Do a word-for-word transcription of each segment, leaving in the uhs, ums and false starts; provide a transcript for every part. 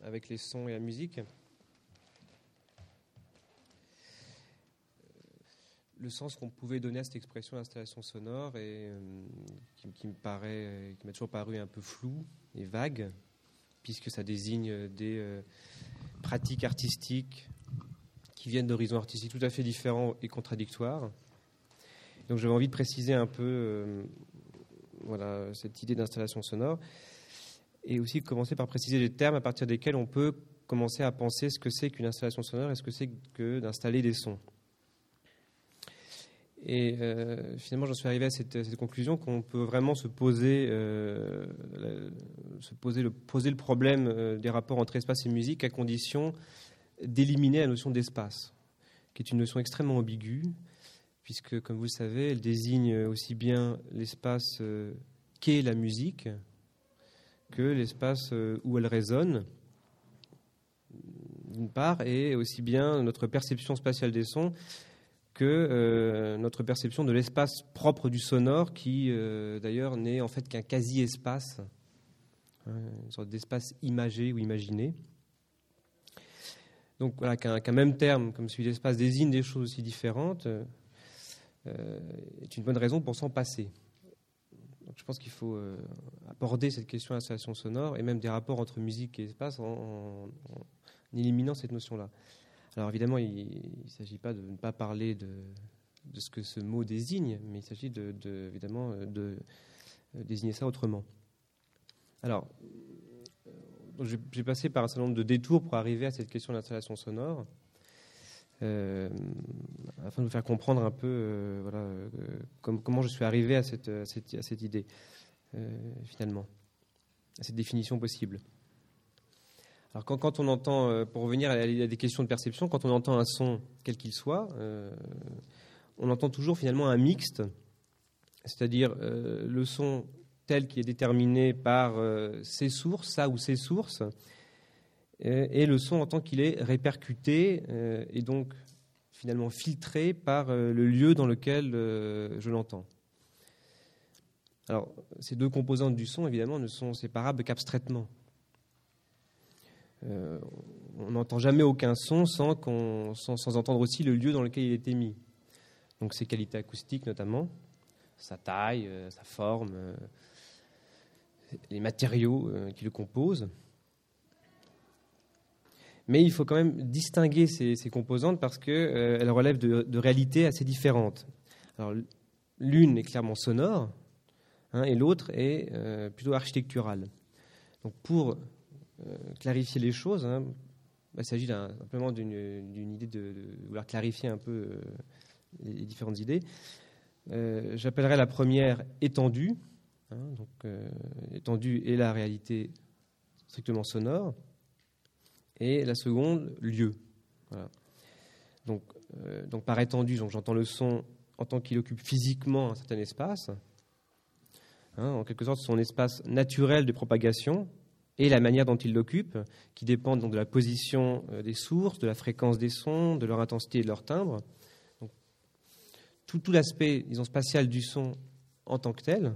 avec les sons et la musique. Le sens qu'on pouvait donner à cette expression d'installation sonore et euh, qui, qui me paraît, qui m'a toujours paru un peu flou et vague, puisque ça désigne des euh, pratiques artistiques qui viennent d'horizons artistiques tout à fait différents et contradictoires. Donc j'avais envie de préciser un peu euh, voilà, cette idée d'installation sonore, et aussi commencer par préciser les termes à partir desquels on peut commencer à penser ce que c'est qu'une installation sonore et ce que c'est que d'installer des sons. Et euh, finalement, j'en suis arrivé à cette, à cette conclusion qu'on peut vraiment se poser, euh, la, se poser, le, poser le problème euh, des rapports entre espace et musique à condition d'éliminer la notion d'espace, qui est une notion extrêmement ambiguë, puisque, comme vous le savez, elle désigne aussi bien l'espace euh, qu'est la musique que l'espace euh, où elle résonne, d'une part, et aussi bien notre perception spatiale des sons que euh, notre perception de l'espace propre du sonore, qui euh, d'ailleurs n'est en fait qu'un quasi-espace, hein, une sorte d'espace imagé ou imaginé. Donc voilà, qu'un, qu'un même terme comme celui d'espace désigne des choses aussi différentes euh, est une bonne raison pour s'en passer. Donc je pense qu'il faut euh, aborder cette question d'installation sonore et même des rapports entre musique et espace en, en, en éliminant cette notion-là. Alors évidemment, il ne s'agit pas de ne pas parler de, de ce que ce mot désigne, mais il s'agit de, de, évidemment de désigner ça autrement. Alors, j'ai passé par un certain nombre de détours pour arriver à cette question d'installation sonore, euh, afin de vous faire comprendre un peu euh, voilà, euh, comme, comment je suis arrivé à cette, à cette, à cette idée, euh, finalement, à cette définition possible. Alors quand, quand on entend, euh, pour revenir à, à des questions de perception, quand on entend un son, quel qu'il soit, euh, on entend toujours finalement un mixte, c'est-à-dire euh, le son tel qu'il est déterminé par euh, ses sources, ça ou ses sources, et, et le son en tant qu'il est répercuté euh, et donc finalement filtré par euh, le lieu dans lequel euh, je l'entends. Alors ces deux composantes du son, évidemment, ne sont séparables qu'abstraitement. Euh, on n'entend jamais aucun son sans, qu'on, sans, sans entendre aussi le lieu dans lequel il est émis. Donc ses qualités acoustiques notamment, sa taille, euh, sa forme, euh, les matériaux euh, qui le composent. Mais il faut quand même distinguer ces, ces composantes parce qu'elles euh, relèvent de, de réalités assez différentes. Alors, l'une est clairement sonore, hein, et l'autre est euh, plutôt architecturale. Donc pour euh, clarifier les choses, hein, bah, il s'agit d'un, simplement d'une, d'une idée de, de vouloir clarifier un peu euh, les, les différentes idées. Euh, j'appellerais la première étendue. Hein, donc, euh, étendue est la réalité strictement sonore, et la seconde, lieu. Voilà. Donc, euh, donc, par étendue, donc, j'entends le son en tant qu'il occupe physiquement un certain espace, hein, en quelque sorte son espace naturel de propagation, et la manière dont il l'occupe, qui dépendent donc de la position euh, des sources, de la fréquence des sons, de leur intensité et de leur timbre. Donc, tout, tout l'aspect, disons, spatial du son en tant que tel.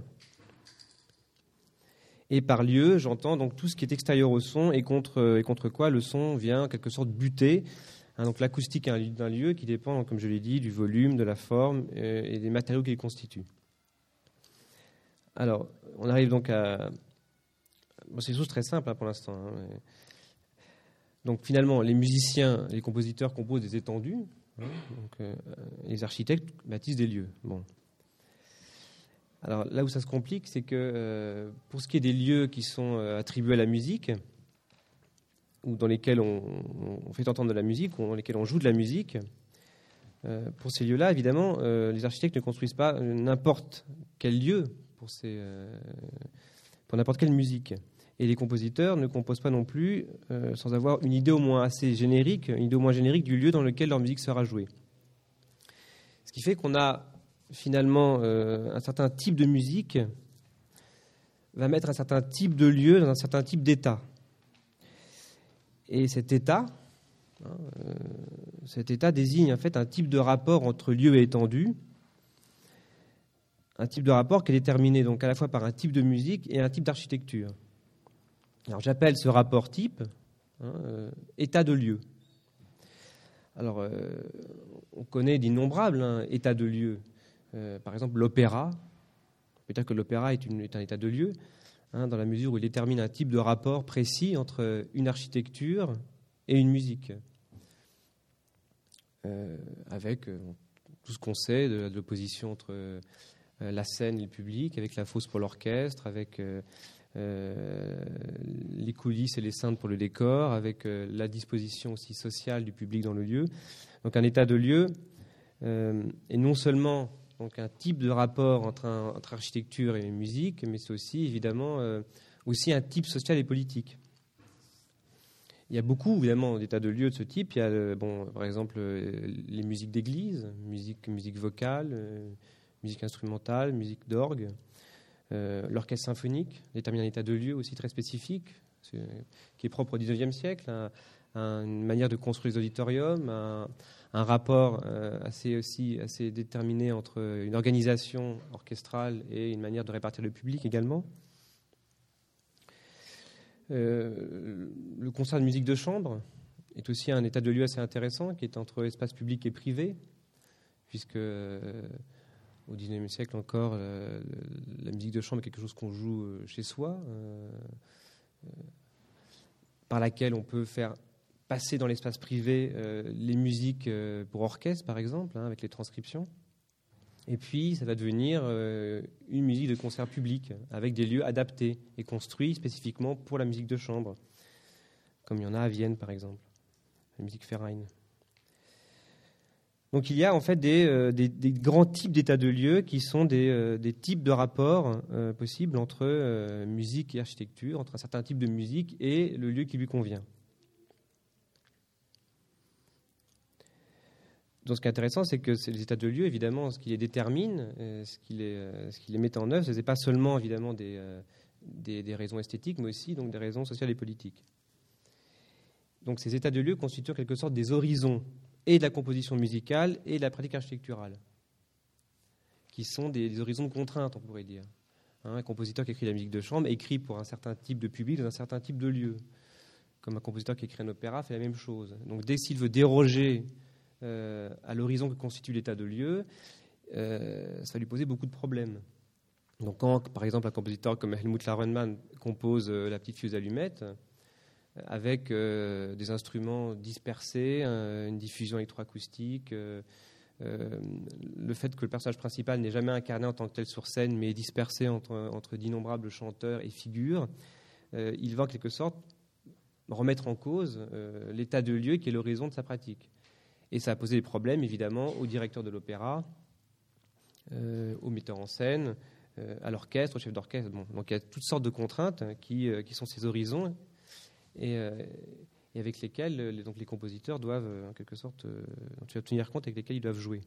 Et par lieu, j'entends donc tout ce qui est extérieur au son et contre, et contre quoi le son vient en quelque sorte buter. Hein, donc l'acoustique est un, d'un lieu qui dépend, comme je l'ai dit, du volume, de la forme euh, et des matériaux qui les constituent. Alors, on arrive donc à... Bon, c'est une chose très simple hein, pour l'instant. Hein, mais... Donc finalement, les musiciens, les compositeurs composent des étendues. Hein, donc, euh, les architectes bâtissent des lieux. Bon. Alors là où ça se complique, c'est que euh, pour ce qui est des lieux qui sont euh, attribués à la musique, ou dans lesquels on, on fait entendre de la musique, ou dans lesquels on joue de la musique, euh, pour ces lieux-là, évidemment, euh, les architectes ne construisent pas n'importe quel lieu pour, ces, euh, pour n'importe quelle musique. Et les compositeurs ne composent pas non plus euh, sans avoir une idée au moins assez générique, une idée au moins générique du lieu dans lequel leur musique sera jouée. Ce qui fait qu'on a finalement, euh, un certain type de musique va mettre un certain type de lieu dans un certain type d'état. Et cet état, hein, euh, cet état désigne en fait un type de rapport entre lieu et étendue, un type de rapport qui est déterminé donc à la fois par un type de musique et un type d'architecture. Alors j'appelle ce rapport type, hein, euh, état de lieu. Alors, euh, on connaît d'innombrables hein, états de lieu. Euh, par exemple, l'opéra. Peut-être que l'opéra est, une, est un état de lieu, hein, dans la mesure où il détermine un type de rapport précis entre une architecture et une musique. Euh, avec euh, tout ce qu'on sait de, de l'opposition entre euh, la scène et le public, avec la fosse pour l'orchestre, avec euh, euh, les coulisses et les cintres pour le décor, avec euh, la disposition aussi sociale du public dans le lieu. Donc un état de lieu euh, est non seulement donc, un type de rapport entre, un, entre architecture et musique, mais c'est aussi évidemment euh, aussi un type social et politique. Il y a beaucoup, évidemment, d'états de lieux de ce type. Il y a, euh, bon, par exemple, euh, les musiques d'église, musique, musique vocale, euh, musique instrumentale, musique d'orgue, euh, l'orchestre symphonique détermine un état de lieu aussi très spécifique, qui est propre au dix-neuvième siècle, un, un, une manière de construire les auditoriums, un, un rapport euh, assez, aussi, assez déterminé entre une organisation orchestrale et une manière de répartir le public également. Euh, le concert de musique de chambre est aussi un état de lieu assez intéressant qui est entre espace public et privé, puisque euh, au dix-neuvième siècle encore, euh, la musique de chambre est quelque chose qu'on joue chez soi, euh, euh, par laquelle on peut faire passer dans l'espace privé euh, les musiques euh, pour orchestre, par exemple, hein, avec les transcriptions. Et puis, ça va devenir euh, une musique de concert public, avec des lieux adaptés et construits spécifiquement pour la musique de chambre, comme il y en a à Vienne, par exemple, la musique Verein. Donc, il y a en fait des, euh, des, des grands types d'états de lieux qui sont des, euh, des types de rapports euh, possibles entre euh, musique et architecture, entre un certain type de musique et le lieu qui lui convient. Donc, ce qui est intéressant, c'est que c'est les états de lieu, évidemment, ce qui les détermine, euh, ce, qui les, euh, ce qui les met en œuvre, ce n'est pas seulement, évidemment, des, euh, des, des raisons esthétiques, mais aussi donc, des raisons sociales et politiques. Donc, ces états de lieu constituent en quelque sorte des horizons et de la composition musicale et de la pratique architecturale, qui sont des, des horizons de contraintes, on pourrait dire. Hein, un compositeur qui écrit la musique de chambre écrit pour un certain type de public dans un certain type de lieu. Comme un compositeur qui écrit un opéra fait la même chose. Donc, dès qu'il veut déroger Euh, à l'horizon que constitue l'état de lieu, euh, ça va lui poser beaucoup de problèmes. Donc quand, par exemple, un compositeur comme Helmut Larenmann compose euh, La petite fille aux allumettes, euh, avec euh, des instruments dispersés, euh, une diffusion électroacoustique, euh, euh, le fait que le personnage principal n'est jamais incarné en tant que tel sur scène, mais dispersé entre, entre d'innombrables chanteurs et figures, euh, il va en quelque sorte remettre en cause euh, l'état de lieu qui est l'horizon de sa pratique. Et ça a posé des problèmes, évidemment, au directeur de l'opéra, euh, au metteur en scène, euh, à l'orchestre, au chef d'orchestre. Bon, donc il y a toutes sortes de contraintes qui, euh, qui sont ces horizons et, euh, et avec lesquels les, donc les compositeurs doivent, en quelque sorte, euh, dont tu vas tenir compte, avec lesquels ils doivent jouer.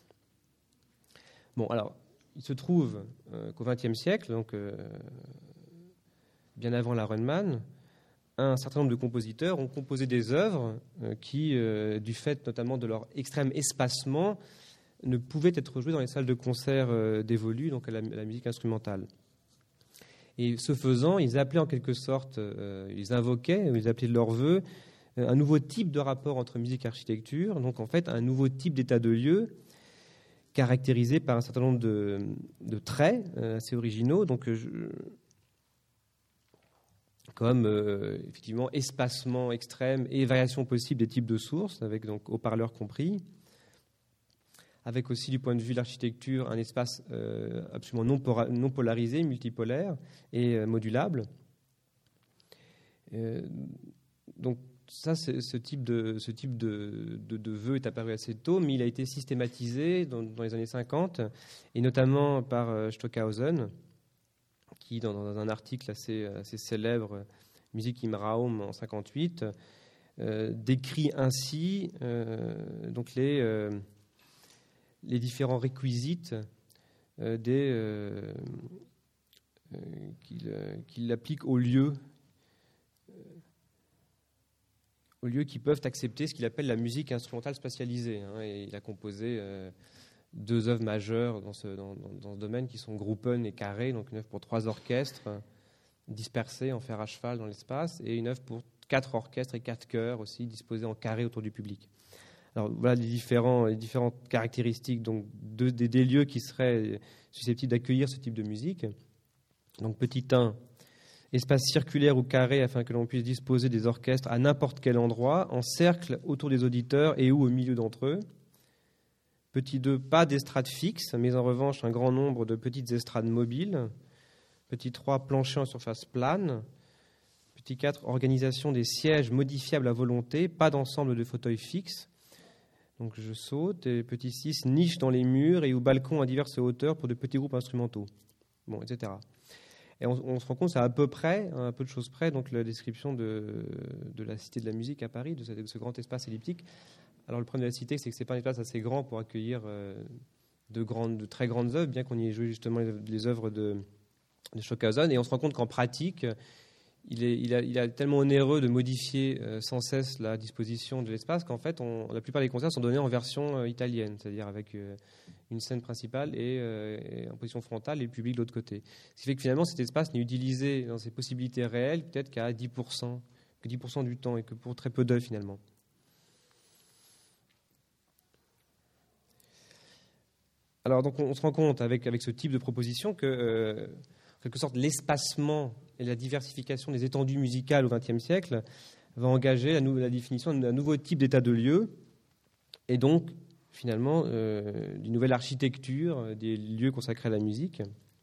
Bon, alors, il se trouve euh, qu'au vingtième siècle, donc euh, bien avant Larenmann, un certain nombre de compositeurs ont composé des œuvres euh, qui, euh, du fait notamment de leur extrême espacement, ne pouvaient être jouées dans les salles de concert euh, dévolues, donc à la, à la musique instrumentale. Et ce faisant, ils appelaient en quelque sorte, euh, ils invoquaient, ils appelaient de leur vœu, euh, un nouveau type de rapport entre musique et architecture, donc en fait un nouveau type d'état de lieu, caractérisé par un certain nombre de, de traits euh, assez originaux. Donc, je, comme euh, effectivement espacement extrême et variation possible des types de sources, avec donc haut-parleurs compris, avec aussi du point de vue de l'architecture un espace euh, absolument non, pora- non polarisé, multipolaire et euh, modulable. Euh, donc ça, c'est, ce type, de, ce type de, de, de vœu est apparu assez tôt, mais il a été systématisé dans, dans les années cinquante, et notamment par euh, Stockhausen, qui, dans, dans un article assez, assez célèbre, Musik im Raum, en cinquante-huit, euh, décrit ainsi euh, donc les, euh, les différents réquisites euh, des, euh, euh, qu'il, euh, qu'il applique aux lieux, euh, aux lieux qui peuvent accepter ce qu'il appelle la musique instrumentale spatialisée. Hein, et il a composé euh, deux œuvres majeures dans ce, dans, dans, dans ce domaine qui sont Gruppen et Carré, donc une œuvre pour trois orchestres dispersés en fer à cheval dans l'espace, et une œuvre pour quatre orchestres et quatre chœurs aussi disposés en carré autour du public. Alors voilà les, différents, les différentes caractéristiques donc, de, des, des lieux qui seraient susceptibles d'accueillir ce type de musique. Donc petit un, espace circulaire ou carré afin que l'on puisse disposer des orchestres à n'importe quel endroit, en cercle autour des auditeurs et ou au milieu d'entre eux. Petit deux, pas d'estrade fixe, mais en revanche un grand nombre de petites estrades mobiles. Petit trois, plancher en surface plane. Petit quatre, organisation des sièges modifiables à volonté, pas d'ensemble de fauteuils fixes. Donc je saute. Et petit six, niche dans les murs et ou balcons à diverses hauteurs pour de petits groupes instrumentaux. Bon, et cetera. Et on, on se rend compte, c'est à peu près, un peu de choses près, donc la description de, de la Cité de la musique à Paris, de ce, de ce grand espace elliptique. Alors le problème de la Cité, c'est que ce n'est pas un espace assez grand pour accueillir euh, de, grandes, de très grandes œuvres, bien qu'on y ait joué justement les, les œuvres de, de Stockhausen. Et on se rend compte qu'en pratique, il est, il, a, il est tellement onéreux de modifier euh, sans cesse la disposition de l'espace qu'en fait, on, la plupart des concerts sont donnés en version euh, italienne, c'est-à-dire avec euh, une scène principale et, euh, et en position frontale et le public de l'autre côté. Ce qui fait que finalement, cet espace n'est utilisé dans ses possibilités réelles peut-être qu'à dix pour cent, que dix pour cent du temps et que pour très peu d'œuvres finalement. Alors donc on se rend compte avec, avec ce type de proposition que, euh, en quelque sorte, l'espacement et la diversification des étendues musicales au vingtième siècle va engager la, nou- la définition d'un nouveau type d'état de lieu et donc finalement euh, d'une nouvelle architecture euh, des lieux consacrés à la musique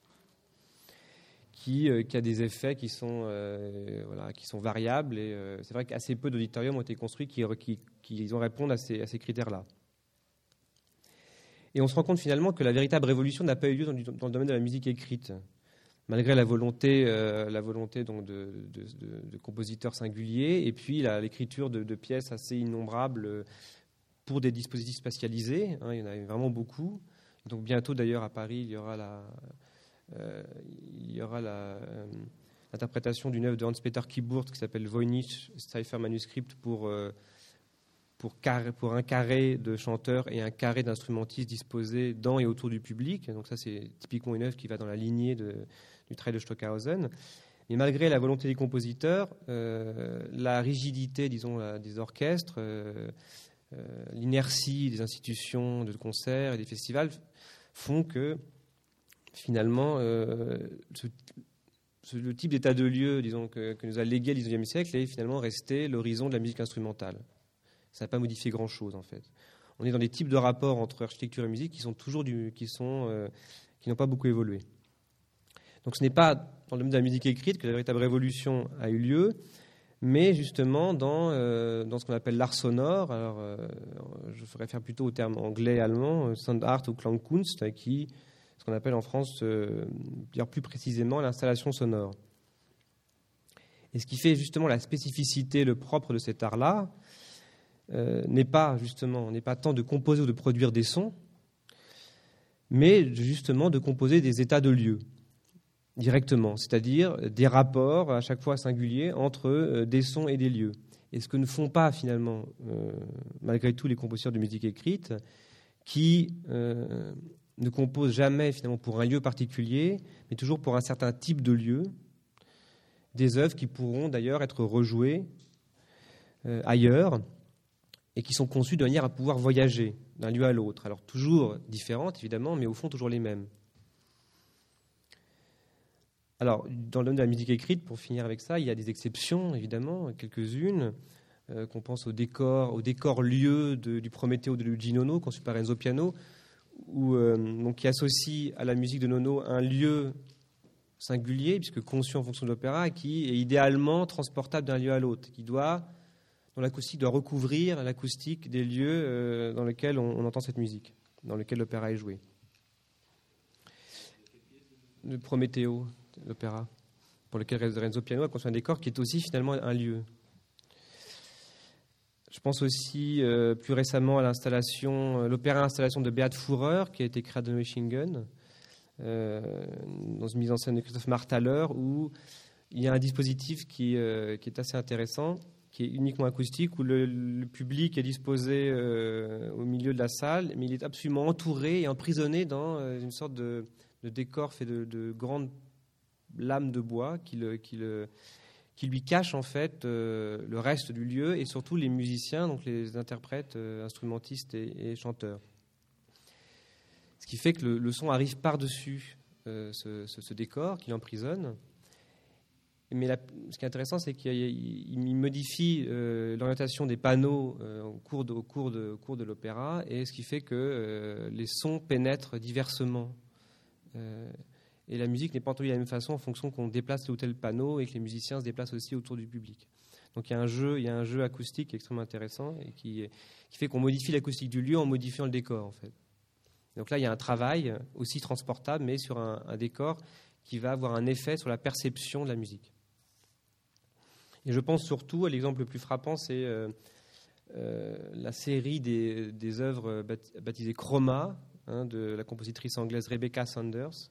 qui, euh, qui a des effets qui sont, euh, voilà, qui sont variables et euh, c'est vrai qu'assez peu d'auditoriums ont été construits qui, qui, qui ont répondre à ces, à ces critères-là. Et on se rend compte finalement que la véritable révolution n'a pas eu lieu dans, dans le domaine de la musique écrite, malgré la volonté, euh, la volonté donc de, de, de, de compositeurs singuliers, et puis la, l'écriture de, de pièces assez innombrables pour des dispositifs spatialisés. Hein, il y en avait vraiment beaucoup. Donc bientôt d'ailleurs à Paris, il y aura la, euh, il y aura la, euh, l'interprétation d'une œuvre de Hans-Peter Kiburth qui s'appelle Voynich Cypher Manuscript pour euh, Pour, carré, pour un carré de chanteurs et un carré d'instrumentistes disposés dans et autour du public. Donc ça, c'est typiquement une œuvre qui va dans la lignée de, du travail de Stockhausen. Mais malgré la volonté des compositeurs, euh, la rigidité, disons, la, des orchestres, euh, euh, l'inertie des institutions de concert et des festivals font que, finalement, euh, ce, ce, le type d'état de lieu, disons, que, que nous a légué le dix-neuvième siècle est finalement resté l'horizon de la musique instrumentale. Ça n'a pas modifié grand-chose, en fait. On est dans des types de rapports entre architecture et musique qui sont toujours du, qui sont, euh, qui n'ont pas beaucoup évolué. Donc, ce n'est pas dans le domaine de la musique écrite que la véritable révolution a eu lieu, mais justement dans, euh, dans ce qu'on appelle l'art sonore. Alors, euh, je ferais faire plutôt au terme anglais et allemand, Sound Art ou Klangkunst, qui, ce qu'on appelle en France, euh, dire plus précisément, l'installation sonore. Et ce qui fait justement la spécificité, le propre de cet art-là, Euh, n'est pas justement n'est pas tant de composer ou de produire des sons, mais justement de composer des états de lieu directement, c'est-à-dire des rapports à chaque fois singuliers entre euh, des sons et des lieux. Et ce que ne font pas finalement, euh, malgré tout, les compositeurs de musique écrite, qui euh, ne composent jamais finalement pour un lieu particulier, mais toujours pour un certain type de lieu, des œuvres qui pourront d'ailleurs être rejouées euh, ailleurs, et qui sont conçus de manière à pouvoir voyager d'un lieu à l'autre. Alors toujours différentes, évidemment, mais au fond toujours les mêmes. Alors, dans le domaine de la musique écrite, pour finir avec ça, il y a des exceptions, évidemment, quelques-unes, euh, qu'on pense au décor, au décor lieu de, du Prométhée de Luigi Nono, conçu par Enzo Piano, où, euh, donc, qui associe à la musique de Nono un lieu singulier, puisque conçu en fonction de l'opéra, qui est idéalement transportable d'un lieu à l'autre, qui doit... dont l'acoustique doit recouvrir l'acoustique des lieux euh, dans lesquels on, on entend cette musique, dans lesquels l'opéra est joué. Le Prométhée, l'opéra, pour lequel Renzo Piano a conçu un décor qui est aussi finalement un lieu. Je pense aussi euh, plus récemment à l'installation, euh, l'opéra installation de Beat Führer, qui a été créé à Neuschingen, euh, dans une mise en scène de Christophe Marthaler, où il y a un dispositif qui, euh, qui est assez intéressant, qui est uniquement acoustique, où le, le public est disposé euh, au milieu de la salle, mais il est absolument entouré et emprisonné dans euh, une sorte de, de décor fait de, de grandes lames de bois qui, le, qui, le, qui lui cache en fait euh, le reste du lieu et surtout les musiciens, donc les interprètes, euh, instrumentistes et, et chanteurs. Ce qui fait que le, le son arrive par-dessus euh, ce, ce, ce décor qui l'emprisonne. Mais la, ce qui est intéressant, c'est qu'il il modifie euh, l'orientation des panneaux euh, au cours de, au cours de, au cours de l'opéra, et ce qui fait que euh, les sons pénètrent diversement. Euh, et la musique n'est pas entendue de la même façon en fonction qu'on déplace tel ou tel panneau et que les musiciens se déplacent aussi autour du public. Donc il y a un jeu, il y a un jeu acoustique qui est extrêmement intéressant et qui, qui fait qu'on modifie l'acoustique du lieu en modifiant le décor, en fait. Donc là, il y a un travail aussi transportable, mais sur un, un décor qui va avoir un effet sur la perception de la musique. Et je pense surtout à l'exemple le plus frappant, c'est euh, euh, la série des, des œuvres baptisées Chroma, hein, de la compositrice anglaise Rebecca Sanders,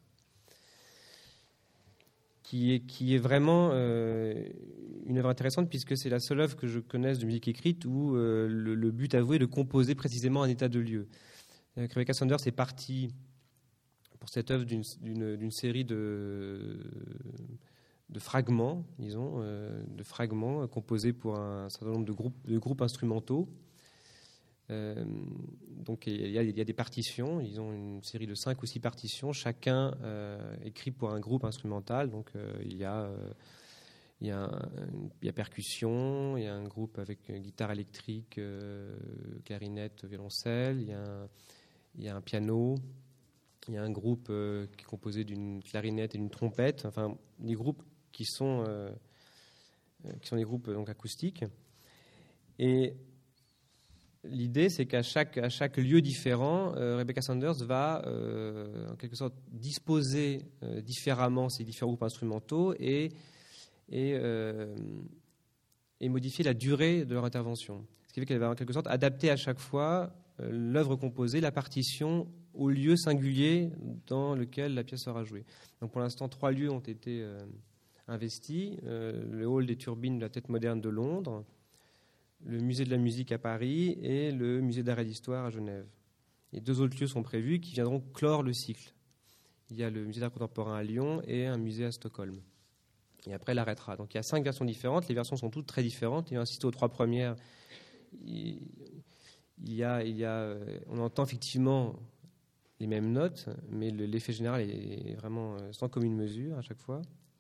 qui est, qui est vraiment euh, une œuvre intéressante puisque c'est la seule œuvre que je connaisse de musique écrite où euh, le, le but avoué est de composer précisément un état de lieu. Euh, Rebecca Sanders est partie pour cette œuvre d'une, d'une, d'une série de... de fragments, disons, euh, de fragments composés pour un certain nombre de groupes, de groupes instrumentaux. Euh, donc il y, a, il y a des partitions, ils ont une série de cinq ou six partitions, chacun euh, écrit pour un groupe instrumental. Donc euh, il y a, euh, il y a, un, il y a percussion, il y a un groupe avec guitare électrique, euh, clarinette, violoncelle, il y a un, il y a un piano. Il y a un groupe euh, qui est composé d'une clarinette et d'une trompette. Enfin, des groupes qui sont, euh, qui sont des groupes donc, acoustiques. Et l'idée, c'est qu'à chaque, à chaque lieu différent, euh, Rebecca Sanders va, euh, en quelque sorte, disposer euh, différemment ces différents groupes instrumentaux et, et, euh, et modifier la durée de leur intervention. Ce qui fait qu'elle va, en quelque sorte, adapter à chaque fois euh, l'œuvre composée, la partition, au lieu singulier dans lequel la pièce sera jouée. Donc pour l'instant, trois lieux ont été euh, investis. Euh, le hall des turbines de la Tête moderne de Londres, le musée de la musique à Paris et le musée d'art et d'histoire à Genève. Et deux autres lieux sont prévus qui viendront clore le cycle. Il y a le musée d'art contemporain à Lyon et un musée à Stockholm. Et après, elle arrêtera. Donc il y a cinq versions différentes. Les versions sont toutes très différentes. Et insister aux trois premières, il y a, il y a, on entend effectivement les mêmes notes, mais l'effet général est vraiment sans commune mesure à chaque fois.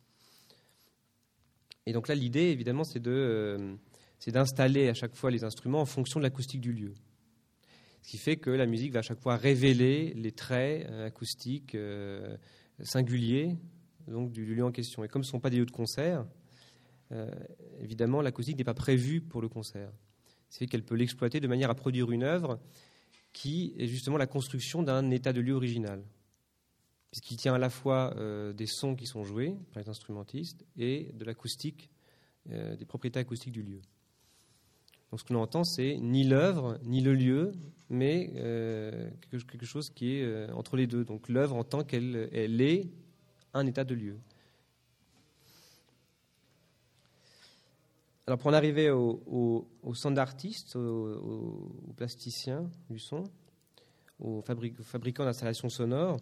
Et donc là, l'idée, évidemment, c'est de, euh, c'est d'installer à chaque fois les instruments en fonction de l'acoustique du lieu. Ce qui fait que la musique va à chaque fois révéler les traits euh, acoustiques euh, singuliers donc, du lieu en question. Et comme ce ne sont pas des lieux de concert, euh, évidemment, l'acoustique n'est pas prévue pour le concert. C'est qu'elle peut l'exploiter de manière à produire une œuvre qui est justement la construction d'un état de lieu original, puisqu'il tient à la fois euh, des sons qui sont joués par les instrumentistes et de l'acoustique, euh, des propriétés acoustiques du lieu. Donc ce que l'on entend, c'est ni l'œuvre, ni le lieu, mais euh, quelque, quelque chose qui est euh, entre les deux. Donc l'œuvre en tant qu'elle elle est un état de lieu. Alors pour en arriver au, au, au son d'artiste, au, au, au plasticien du son, aux fabric, fabricants d'installations sonores,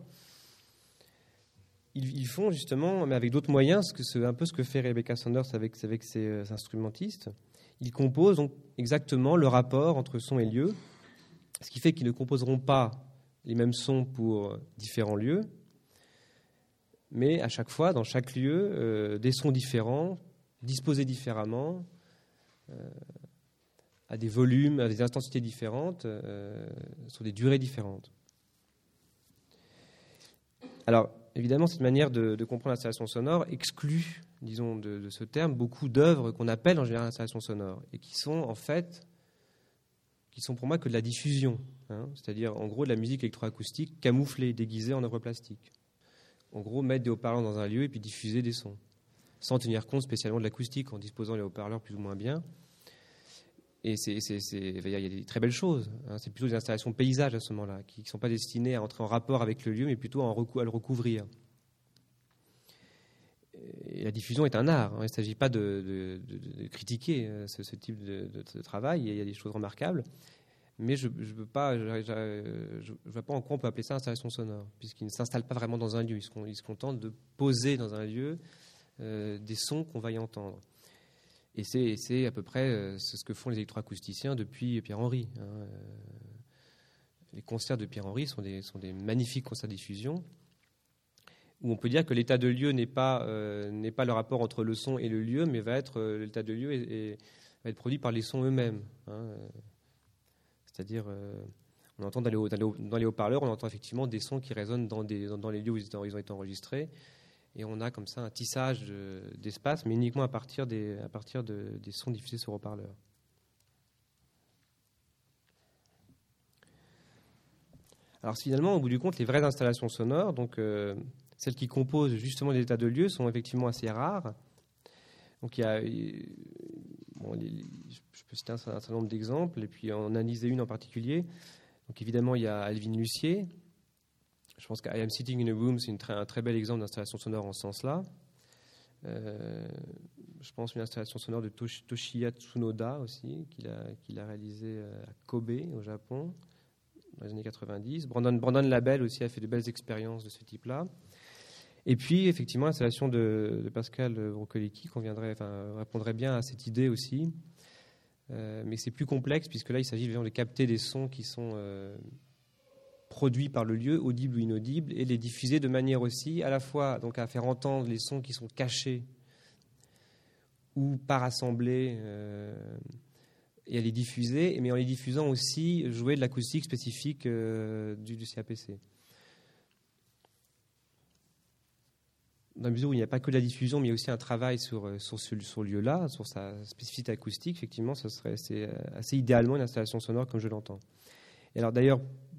ils, ils font justement, mais avec d'autres moyens, ce que c'est un peu ce que fait Rebecca Sanders avec, avec ses euh, instrumentistes. Ils composent donc exactement le rapport entre son et lieu, ce qui fait qu'ils ne composeront pas les mêmes sons pour différents lieux, mais à chaque fois, dans chaque lieu, euh, des sons différents, disposés différemment, euh, à des volumes, à des intensités différentes, euh, sur des durées différentes. Alors, évidemment, cette manière de, de comprendre l'installation sonore exclut, disons, de, de ce terme, beaucoup d'œuvres qu'on appelle en général installation sonore, et qui sont, en fait, qui sont pour moi que de la diffusion, hein, c'est-à-dire, en gros, de la musique électroacoustique camouflée, déguisée en œuvre plastique. En gros, mettre des haut-parleurs dans un lieu et puis diffuser des sons, sans tenir compte spécialement de l'acoustique, en disposant les haut-parleurs plus ou moins bien. Et c'est, c'est, c'est, il y a des très belles choses. Hein. C'est plutôt des installations paysages à ce moment-là, qui ne sont pas destinées à entrer en rapport avec le lieu, mais plutôt à, en recou- à le recouvrir. Et la diffusion est un art. Hein. Il ne s'agit pas de, de, de, de critiquer ce, ce type de, de, de travail. Il y a des choses remarquables. Mais je ne veux pas, je, je, je vois pas en quoi on peut appeler ça installation sonore, puisqu'ils ne s'installent pas vraiment dans un lieu. Ils se, ils se contentent de poser dans un lieu euh, des sons qu'on va y entendre. Et c'est, c'est à peu près euh, c'est ce que font les électroacousticiens depuis Pierre Henry. Hein. Euh, les concerts de Pierre Henry sont des, sont des magnifiques concerts de diffusion, où on peut dire que l'état de lieu n'est pas, euh, n'est pas le rapport entre le son et le lieu, mais va être, euh, l'état de lieu est, est, va être produit par les sons eux-mêmes. Hein. C'est-à-dire, euh, on entend dans les, dans, les, dans les haut-parleurs, on entend effectivement des sons qui résonnent dans, des, dans, dans les lieux où ils, ils ont été enregistrés. Et on a comme ça un tissage de, d'espace, mais uniquement à partir des, à partir de, des sons diffusés sur haut-parleurs. Alors finalement, au bout du compte, les vraies installations sonores, donc euh, celles qui composent justement les états de lieu, sont effectivement assez rares. Donc il y a, bon, les, je peux citer un certain nombre d'exemples, et puis en analyser une en particulier. Donc évidemment, il y a Alvin Lucier. Je pense qu'I Am Sitting in a Room, c'est une très, un très bel exemple d'installation sonore en ce sens-là. Euh, je pense une installation sonore de Tosh, Toshiya Tsunoda aussi, qu'il a, qu'il a réalisée à Kobe, au Japon, dans les années quatre-vingt-dix. Brandon, Brandon Labelle aussi a fait de belles expériences de ce type-là. Et puis, effectivement, l'installation de, de Pascal Brocolicki conviendrait, enfin, répondrait bien à cette idée aussi. Euh, mais c'est plus complexe, puisque là, il s'agit de capter des sons qui sont... Euh, produits par le lieu, audibles ou inaudibles, et les diffuser de manière aussi à la fois donc à faire entendre les sons qui sont cachés ou par assemblée euh, et à les diffuser, mais en les diffusant aussi jouer de l'acoustique spécifique euh, du, du C A P C. Dans la mesure où il n'y a pas que de la diffusion, mais il y a aussi un travail sur, sur ce sur lieu-là, sur sa spécificité acoustique, effectivement, ce serait assez, assez idéalement une installation sonore comme je l'entends. Et alors d'ailleurs,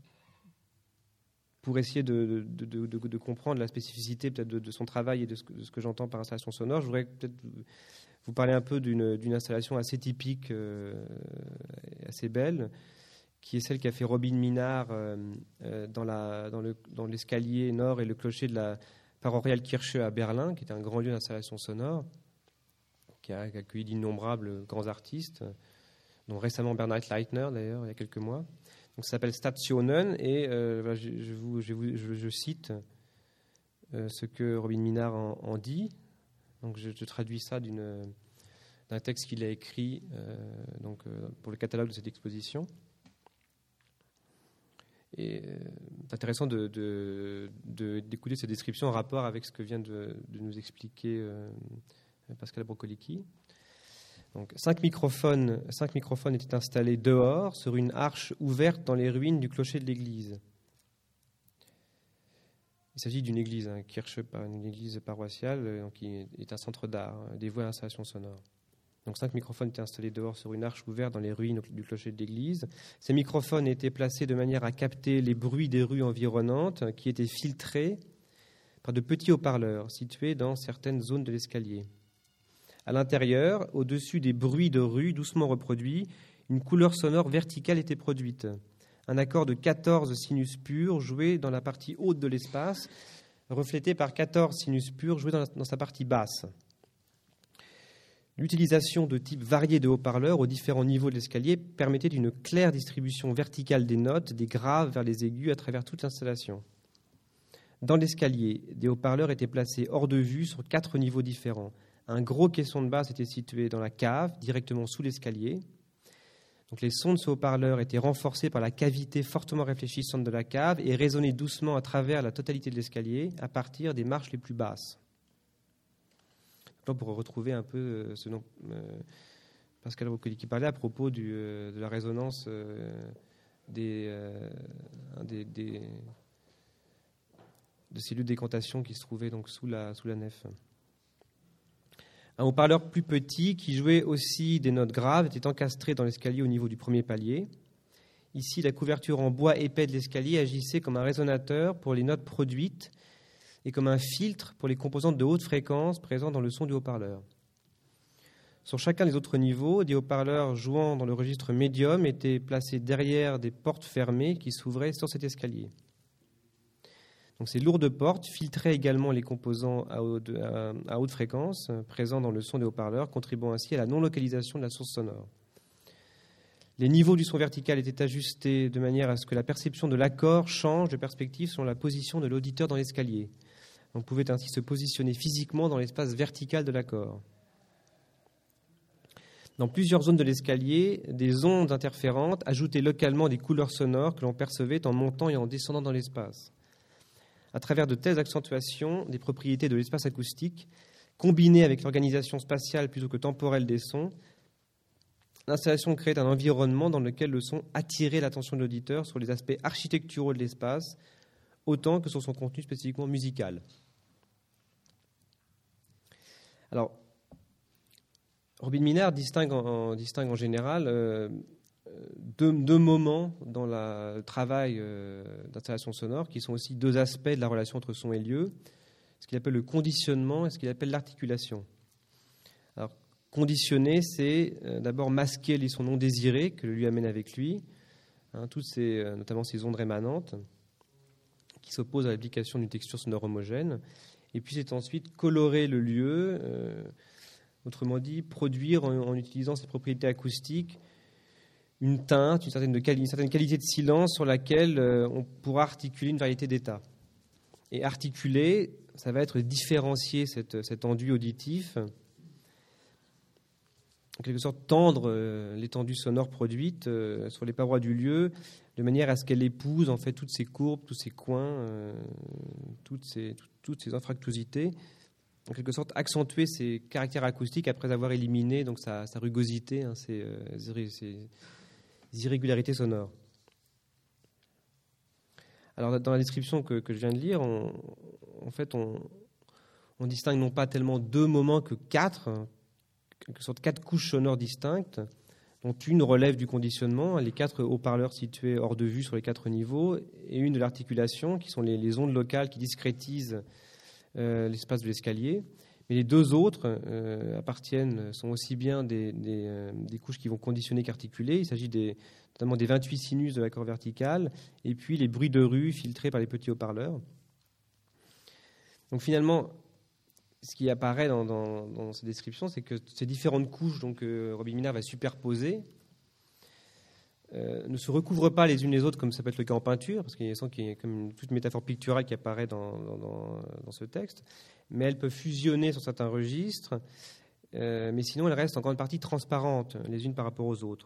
pour essayer de, de, de, de, de comprendre la spécificité peut-être de, de son travail et de ce que, de ce que j'entends par installation sonore, je voudrais peut-être vous parler un peu d'une, d'une installation assez typique, euh, assez belle, qui est celle qu'a fait Robin Minard euh, dans, la, dans, le, dans l'escalier nord et le clocher de la paroissiale Kirche à Berlin, qui est un grand lieu d'installation sonore, qui a, qui a accueilli d'innombrables grands artistes, dont récemment Bernhard Leitner, d'ailleurs, il y a quelques mois. Donc, ça s'appelle Stationen, et euh, je, je, vous, je, vous, je, je cite euh, ce que Robin Minard en, en dit. Donc, je, je traduis ça d'une, d'un texte qu'il a écrit euh, donc, euh, pour le catalogue de cette exposition. Et euh, c'est intéressant de, de, de, d'écouter cette description en rapport avec ce que vient de, de nous expliquer euh, Pascal Brocolicki. Donc, cinq microphones, cinq microphones étaient installés dehors sur une arche ouverte dans les ruines du clocher de l'église. Il s'agit d'une église, hein, Kirche, une église paroissiale, donc, qui est un centre d'art hein, dévoué à l'installation sonore. Donc, cinq microphones étaient installés dehors sur une arche ouverte dans les ruines du clocher de l'église. Ces microphones étaient placés de manière à capter les bruits des rues environnantes, qui étaient filtrés par de petits haut-parleurs situés dans certaines zones de l'escalier. À l'intérieur, au-dessus des bruits de rue doucement reproduits, une couleur sonore verticale était produite. Un accord de quatorze sinus purs joué dans la partie haute de l'espace, reflété par quatorze sinus purs joués dans, la, dans sa partie basse. L'utilisation de types variés de haut-parleurs aux différents niveaux de l'escalier permettait une claire distribution verticale des notes, des graves vers les aigus à travers toute l'installation. Dans l'escalier, des haut-parleurs étaient placés hors de vue sur quatre niveaux différents. Un gros caisson de basse était situé dans la cave, directement sous l'escalier. Donc les sons de ce haut-parleur étaient renforcés par la cavité fortement réfléchissante de la cave et résonnaient doucement à travers la totalité de l'escalier à partir des marches les plus basses. Donc, pour retrouver un peu ce dont euh, Pascal Brocolicki parlait à propos du, euh, de la résonance euh, des, euh, des, des, de ces lieux de décantation qui se trouvaient donc sous la, sous la nef. Un haut-parleur plus petit qui jouait aussi des notes graves était encastré dans l'escalier au niveau du premier palier. Ici, la couverture en bois épais de l'escalier agissait comme un résonateur pour les notes produites et comme un filtre pour les composantes de haute fréquence présentes dans le son du haut-parleur. Sur chacun des autres niveaux, des haut-parleurs jouant dans le registre médium étaient placés derrière des portes fermées qui s'ouvraient sur cet escalier. Donc, ces lourdes portes filtraient également les composants à haute, à, à haute fréquence présents dans le son des haut-parleurs, contribuant ainsi à la non-localisation de la source sonore. Les niveaux du son vertical étaient ajustés de manière à ce que la perception de l'accord change de perspective selon la position de l'auditeur dans l'escalier. On pouvait ainsi se positionner physiquement dans l'espace vertical de l'accord. Dans plusieurs zones de l'escalier, des ondes interférentes ajoutaient localement des couleurs sonores que l'on percevait en montant et en descendant dans l'espace. À travers de telles accentuations des propriétés de l'espace acoustique, combinées avec l'organisation spatiale plutôt que temporelle des sons, l'installation crée un environnement dans lequel le son attirait l'attention de l'auditeur sur les aspects architecturaux de l'espace, autant que sur son contenu spécifiquement musical. Alors, Robin Minard distingue en, distingue en général euh, deux, deux moments dans la, le travail euh, d'installation sonore, qui sont aussi deux aspects de la relation entre son et lieu, ce qu'il appelle le conditionnement et ce qu'il appelle l'articulation. Alors, conditionner, c'est euh, d'abord masquer les sons non désirés que le lieu amène avec lui, hein, toutes ces, euh, notamment ces ondes rémanentes, qui s'opposent à l'application d'une texture sonore homogène. Et puis, c'est ensuite colorer le lieu, euh, autrement dit, produire en, en utilisant ses propriétés acoustiques une teinte, une certaine, de quali- une certaine qualité de silence sur laquelle euh, on pourra articuler une variété d'états. Et articuler, ça va être différencier cette, cet enduit auditif, en quelque sorte tendre euh, l'étendue sonore produite euh, sur les parois du lieu, de manière à ce qu'elle épouse en fait toutes ces courbes, tous ces coins, euh, toutes ces, tout, toutes ces infractuosités, en quelque sorte accentuer ses caractères acoustiques après avoir éliminé donc sa, sa rugosité, hein, ses, euh, ses irrégularités sonores. Alors dans la description que, que je viens de lire, on, en fait on, on distingue non pas tellement deux moments que quatre, en quelque sorte quatre couches sonores distinctes, dont une relève du conditionnement, les quatre haut-parleurs situés hors de vue sur les quatre niveaux, et une de l'articulation, qui sont les, les ondes locales qui discrétisent euh, l'espace de l'escalier. Mais les deux autres euh, appartiennent, sont aussi bien des, des, euh, des couches qui vont conditionner qu'articuler. Il s'agit des, notamment des vingt-huit sinus de l'accord vertical, et puis les bruits de rue filtrés par les petits haut-parleurs. Donc finalement, ce qui apparaît dans, dans, dans ces descriptions, c'est que ces différentes couches donc, euh, Robin Minard va superposer euh, ne se recouvrent pas les unes les autres comme ça peut être le cas en peinture, parce qu'il y a, qu'il y a comme une, toute une métaphore picturale qui apparaît dans, dans, dans, dans ce texte, mais elles peuvent fusionner sur certains registres, euh, mais sinon elles restent en grande partie transparentes les unes par rapport aux autres.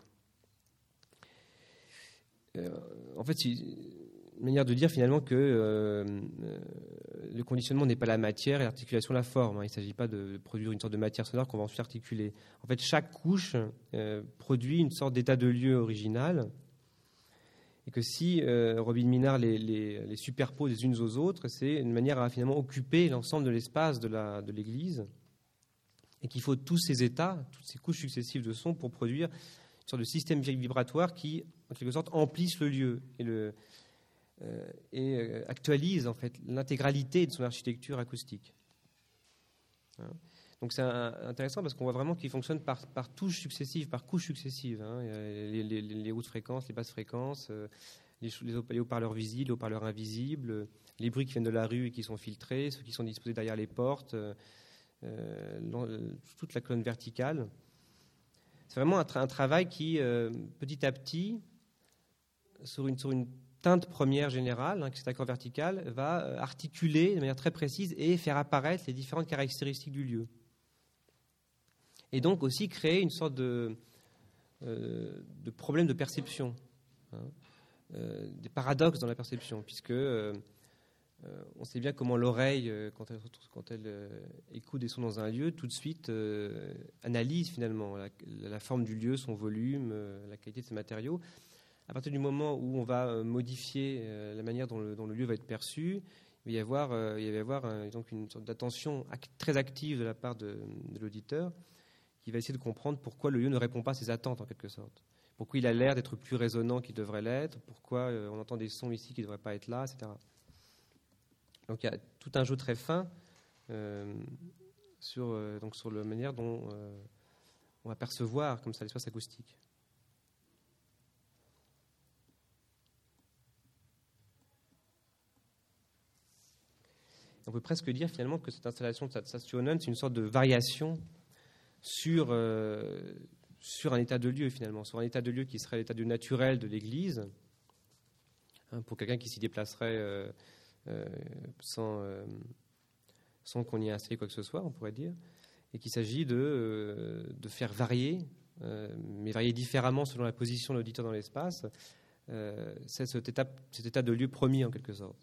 Euh, en fait, c'est une manière de dire finalement que euh, le conditionnement n'est pas la matière et l'articulation la forme. Hein. Il ne s'agit pas de produire une sorte de matière sonore qu'on va ensuite articuler. En fait, chaque couche euh, produit une sorte d'état de lieu original, et que si euh, Robin Minard les, les, les superpose les unes aux autres, c'est une manière à finalement occuper l'ensemble de l'espace de, la, de l'église, et qu'il faut tous ces états, toutes ces couches successives de son pour produire une sorte de système vibratoire qui, en quelque sorte, emplisse le lieu et, le, euh, et euh, actualise en fait l'intégralité de son architecture acoustique. Hein. Donc c'est un, intéressant parce qu'on voit vraiment qu'il fonctionne par, par touches successives, par couches successives. Hein. Les, les, les hautes fréquences, les basses fréquences, euh, les, les haut-parleurs visibles, les haut-parleurs invisibles, les bruits qui viennent de la rue et qui sont filtrés, ceux qui sont disposés derrière les portes, euh, euh, toute la colonne verticale. C'est vraiment un, tra- un travail qui, euh, petit à petit, sur une, sur une teinte première générale, hein, qui est cet accord vertical, va euh, articuler de manière très précise et faire apparaître les différentes caractéristiques du lieu. Et donc aussi créer une sorte de, euh, de problème de perception, hein, euh, des paradoxes dans la perception, puisque euh, euh, on sait bien comment l'oreille, euh, quand elle, quand elle euh, écoute des sons dans un lieu, tout de suite euh, analyse finalement la, la forme du lieu, son volume, euh, la qualité de ses matériaux. À partir du moment où on va euh, modifier euh, la manière dont le, dont le lieu va être perçu, il va y avoir, euh, il va y avoir euh, donc une sorte d'attention act- très active de la part de, de l'auditeur, qui va essayer de comprendre pourquoi le lieu ne répond pas à ses attentes, en quelque sorte. Pourquoi il a l'air d'être plus résonnant qu'il devrait l'être, pourquoi euh, on entend des sons ici qui ne devraient pas être là, et cetera. Donc il y a tout un jeu très fin euh, sur, euh, donc sur la manière dont euh, on va percevoir comme ça l'espace acoustique. On peut presque dire finalement que cette installation de Satsationen, c'est une sorte de variation sur, euh, sur un état de lieu finalement, sur un état de lieu qui serait l'état de lieu naturel de l'église, hein, pour quelqu'un qui s'y déplacerait euh, euh, sans, euh, sans qu'on y ait installé quoi que ce soit, on pourrait dire, et qu'il s'agit de, euh, de faire varier euh, mais varier différemment selon la position de l'auditeur dans l'espace, euh, c'est cet état, cet état de lieu promis en quelque sorte.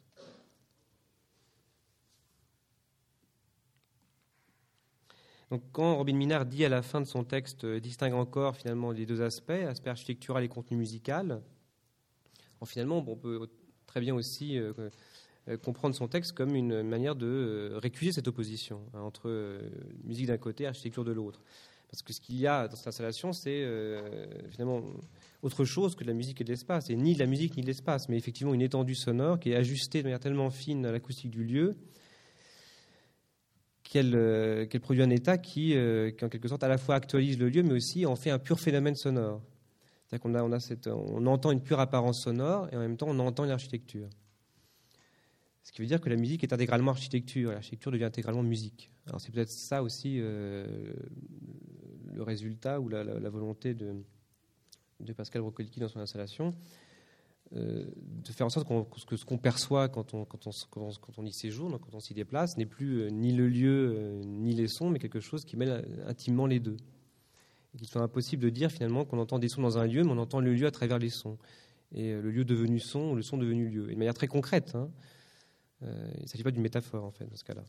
Donc, quand Robin Minard dit à la fin de son texte, euh, distingue encore finalement les deux aspects, aspect architectural et contenu musical, bon, finalement, bon, on peut très bien aussi euh, euh, comprendre son texte comme une manière de euh, récuser cette opposition hein, entre euh, musique d'un côté et architecture de l'autre. Parce que ce qu'il y a dans cette installation, c'est euh, finalement autre chose que de la musique et de l'espace. Et ni de la musique ni de l'espace, mais effectivement une étendue sonore qui est ajustée de manière tellement fine à l'acoustique du lieu qu'elle, euh, qu'elle produit un état qui, euh, qui, en quelque sorte, à la fois actualise le lieu, mais aussi en fait un pur phénomène sonore. C'est-à-dire qu'on a, on a cette, on entend une pure apparence sonore et en même temps on entend l'architecture. Ce qui veut dire que la musique est intégralement architecture et l'architecture devient intégralement musique. Alors c'est peut-être ça aussi euh, le résultat ou la, la, la volonté de, de Pascal Brocoliki dans son installation, euh, de faire en sorte qu'on, que ce qu'on perçoit quand on, quand on, quand on, quand on y séjourne, quand on s'y déplace, n'est plus euh, ni le lieu euh, ni les sons, mais quelque chose qui mêle intimement les deux. Et qu'il soit impossible de dire finalement qu'on entend des sons dans un lieu, mais on entend le lieu à travers les sons. Et euh, le lieu devenu son, ou le son devenu lieu. Et de manière très concrète. Hein. Euh, il ne s'agit pas d'une métaphore, en fait, dans ce cas-là.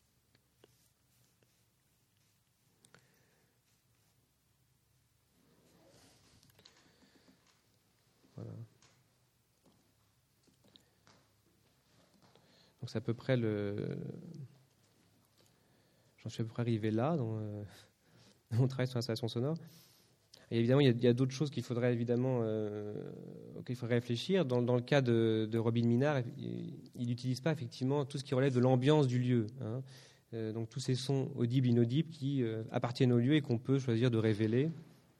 Voilà. Donc c'est à peu près le... J'en suis à peu près arrivé là, dans, euh, dans mon travail sur l'installation sonore. Et évidemment, il y a, il y a d'autres choses qu'il faudrait évidemment euh, auxquelles il faudrait réfléchir. Dans, dans le cas de, de Robin Minard, il n'utilise pas effectivement tout ce qui relève de l'ambiance du lieu. Hein. Euh, donc tous ces sons audibles, inaudibles qui euh, appartiennent au lieu et qu'on peut choisir de révéler,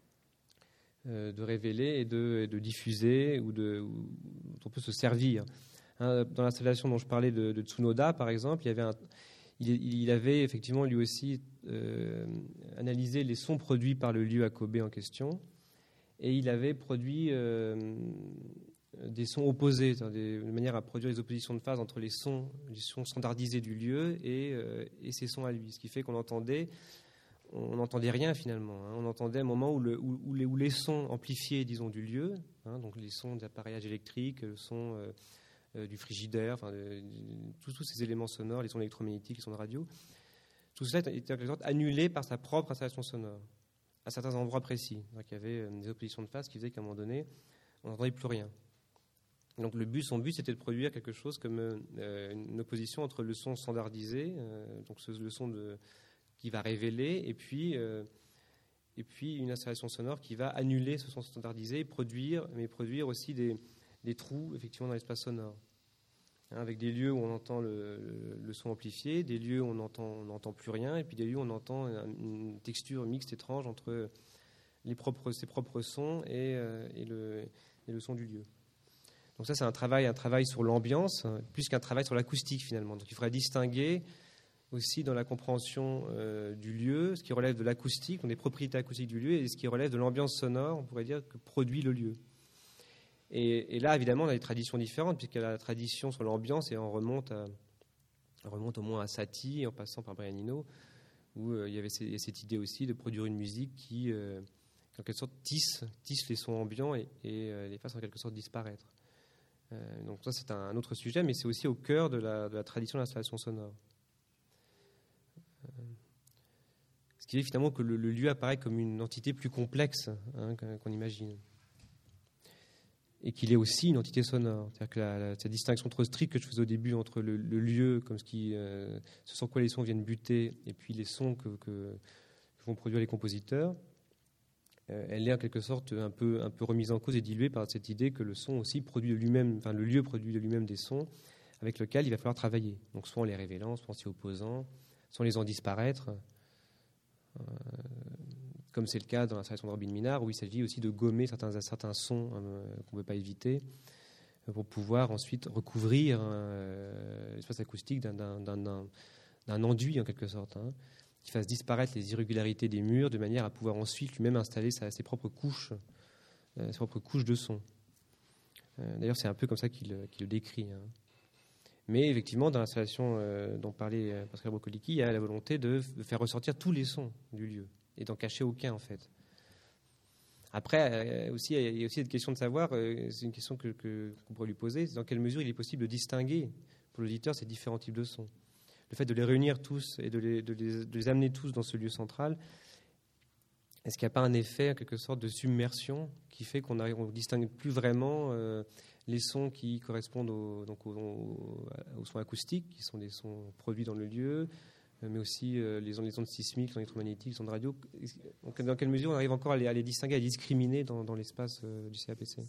euh, de révéler et de, et de diffuser ou, de, ou dont on peut se servir. Hein, dans l'installation dont je parlais de, de Tsunoda, par exemple, il y avait un Il, il avait effectivement lui aussi euh, analysé les sons produits par le lieu à Kobe en question, et il avait produit euh, des sons opposés, des, de manière à produire des oppositions de phase entre les sons, les sons standardisés du lieu et, euh, et ses sons à lui, ce qui fait qu'on entendait, on n'entendait rien finalement. Hein. On entendait un moment où, le, où, où, les, où les sons amplifiés, disons, du lieu, hein, donc les sons d'appareillage électrique, le son euh, du frigidaire, enfin, de, de, tous, tous ces éléments sonores, les sons électromagnétiques, les sons de radio, tout cela était en quelque sorte annulé par sa propre installation sonore, à certains endroits précis. Donc, il y avait des oppositions de phase qui faisaient qu'à un moment donné, on n'entendait plus rien. Donc le but, son but, c'était de produire quelque chose comme euh, une opposition entre le son standardisé, euh, donc ce, le son de, qui va révéler, et puis, euh, et puis une installation sonore qui va annuler ce son standardisé et produire, mais produire aussi des, des trous effectivement dans l'espace sonore. Hein, avec des lieux où on entend le, le, le son amplifié, des lieux où on n'entend on plus rien, et puis des lieux où on entend une, une texture mixte étrange entre les propres, ses propres sons et, euh, et, le, et le son du lieu. Donc ça, c'est un travail, un travail sur l'ambiance, hein, plus qu'un travail sur l'acoustique finalement. Donc il faudrait distinguer aussi dans la compréhension euh, du lieu ce qui relève de l'acoustique, des propriétés acoustiques du lieu, et ce qui relève de l'ambiance sonore, on pourrait dire, que produit le lieu. Et, et là, évidemment, on a des traditions différentes, puisque la tradition sur l'ambiance, et on remonte, à, on remonte au moins à Satie, en passant par Brian Eno, où euh, il y avait ces, il y a cette idée aussi de produire une musique qui, euh, en quelque sorte, tisse, tisse les sons ambiants et, et euh, les fasse en quelque sorte disparaître. Euh, donc ça, c'est un, un autre sujet, mais c'est aussi au cœur de la, de la tradition de l'installation sonore. Euh, ce qui fait finalement que le, le lieu apparaît comme une entité plus complexe hein, qu'on imagine. Et qu'il est aussi une entité sonore. C'est-à-dire que la, la, cette distinction trop stricte que je faisais au début entre le, le lieu, comme ce, qui, euh, ce sur quoi les sons viennent buter, et puis les sons que, que, que vont produire les compositeurs, euh, elle est en quelque sorte un peu, un peu remise en cause et diluée par cette idée que le son aussi produit de lui-même, enfin le lieu produit de lui-même des sons avec lesquels il va falloir travailler. Donc soit en les révélant, soit en s'y opposant, soit en les en disparaître. Euh, comme c'est le cas dans l'installation de Robin Minard, où il s'agit aussi de gommer certains, certains sons euh, qu'on ne peut pas éviter, euh, pour pouvoir ensuite recouvrir euh, l'espace acoustique d'un, d'un, d'un, d'un enduit, en quelque sorte, hein, qui fasse disparaître les irrégularités des murs, de manière à pouvoir ensuite lui-même installer sa, ses propres couches, euh, ses propres couches de son. Euh, d'ailleurs, c'est un peu comme ça qu'il, qu'il le décrit. Hein. Mais effectivement, dans l'installation euh, dont parlait Pascal Brocoliki, il y a la volonté de, de faire ressortir tous les sons du lieu, et d'en cacher aucun, en fait. Après, euh, aussi, il y a aussi cette question de savoir, euh, c'est une question que, que, qu'on pourrait lui poser, c'est dans quelle mesure il est possible de distinguer pour l'auditeur ces différents types de sons. Le fait de les réunir tous et de les, de les, de les amener tous dans ce lieu central, est-ce qu'il n'y a pas un effet, en quelque sorte, de submersion qui fait qu'on ne distingue plus vraiment euh, les sons qui correspondent au, donc aux, aux, aux sons acoustiques, qui sont des sons produits dans le lieu, mais aussi euh, les, ondes, les ondes sismiques, les ondes électromagnétiques, les ondes radio. Donc, dans quelle mesure on arrive encore à les, à les distinguer, à les discriminer dans, dans l'espace euh, du C A P C ?